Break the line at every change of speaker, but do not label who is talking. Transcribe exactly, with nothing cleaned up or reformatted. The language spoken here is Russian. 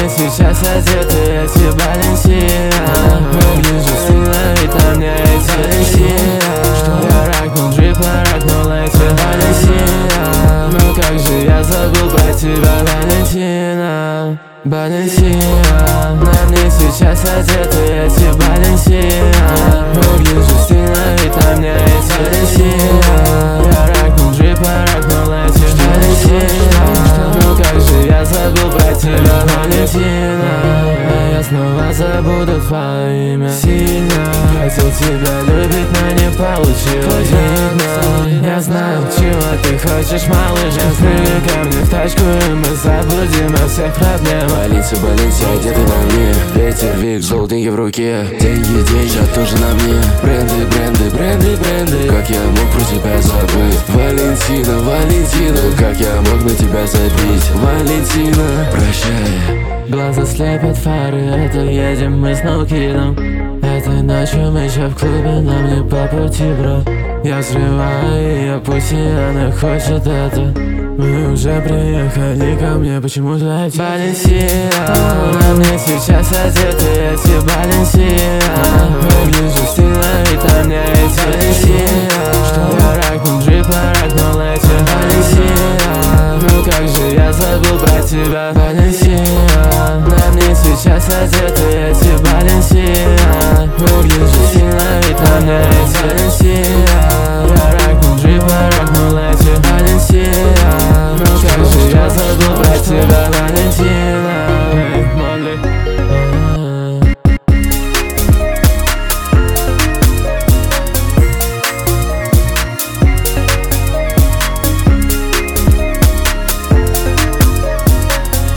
сейчас одеты эти Баленсиа. Выгляжу стильно, ведь на мне эти Баленсиа. Что я ракнул джип, а ракнул эти Баленсиа. Ну как же я забыл про тебя, Валентина. Баленсиа. На мне сейчас одеты эти Баленсиа. Выгляжу стильно, ведь на мне эти Баленсиа. Я ракнул джип, а ракнул эти Баленсиа. Ну как же я забыл про тебя, Валентина. А я снова забуду твое имя. Сильно хотел тебя любить, но не получилось. Видно, я знаю, чего ты хочешь, малыш. Прыгай ко мне в тачку, и мы забудем о всех проблемах.
Валинся, Баленсиа, одеты на мне. Ветер, вик, золотеньки в руке. Деньги, деньги, тоже на мне. Бренды, бренды, бренды, бренды. Как я мог про тебя забыть? Валентина, Валентина, как я мог на тебя забить? Валентина, прощай.
Глаза слепят фары, это едем мы с ноукидом. Этой ночью мы еще в клубе, нам не по пути, бро. Я взрываю ее путь, и она хочет это. Мы уже приехали ко мне, почему злая Баленсиа. На мне сейчас одеты эти Баленсиа. Выгляжу стильно, ведь на мне эти Баленсиа. Что я ракнул джип, а ракнул эти Баленсиа. Ну как же я забыл про тебя, Баленсиа. На мне сейчас одеты эти Баленсиа. Выгляжу стильно, ведь на мне эти Баленсиа. Я ракнул джип, а ракнул эти Баленсиа. Ну как же я забыл про тебя, Валентина.